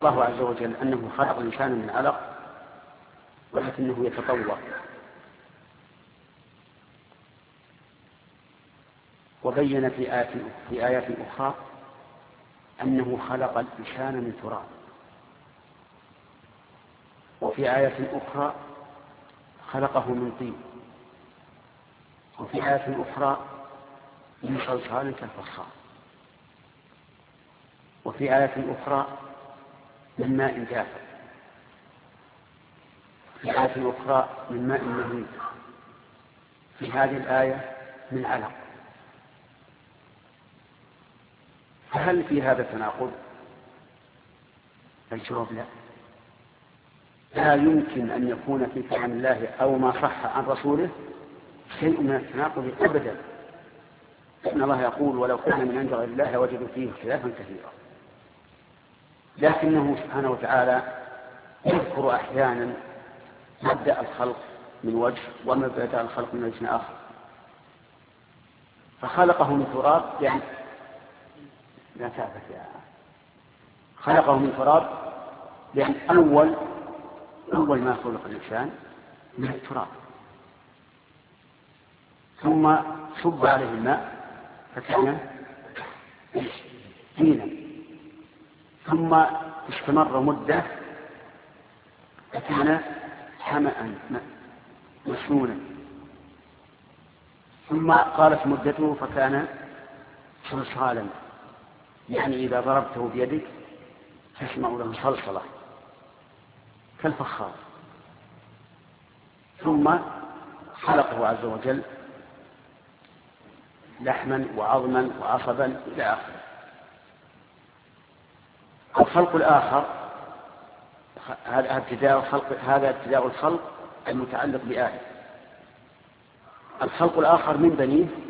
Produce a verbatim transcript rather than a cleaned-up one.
الله عز وجل أنه خلق الإنسان من علق ولكنه يتطور، وبين في آيات في آيات أخرى أنه خلق الإنسان من تراب، وفي آيات أخرى خلقه من طين، وفي آيات أخرى من صلصال كالفخار، وفي آيات أخرى من ماء دافئ، في آية أخرى من ماء مهين، في هذه الآية من علق. فهل في هذا تناقض؟ الجواب لا. لا يمكن أن يكون في كلام الله أو ما صح عن رسوله شيء من التناقض أبدا، لأن الله يقول ولو كان من عند غير الله لوجدوا فيه اختلافا كثيرا، لكنه سبحانه وتعالى يذكر أحيانا مبدأ الخلق من وجه ومبدأ الخلق من وجه آخر. فخلقه من تراب، يعني لا تعبث يا خلقه من تراب، لأن أول أول ما خلق الإنسان من التراب، ثم صب عليه الماء فكان طينا، ثم استمر مدة فكان حمأ مسنونا، ثم قالت مدته فكان صلصالا، يعني إذا ضربته بيدك تسمع له صلصلة كالفخار. ثم خلقه عز وجل لحما وعظما وعصبا إلى آخره. الخلق الآخر هذا ابتداء الخلق هذا ابتداء الخلق المتعلق بآدم. الخلق الآخر من بنيه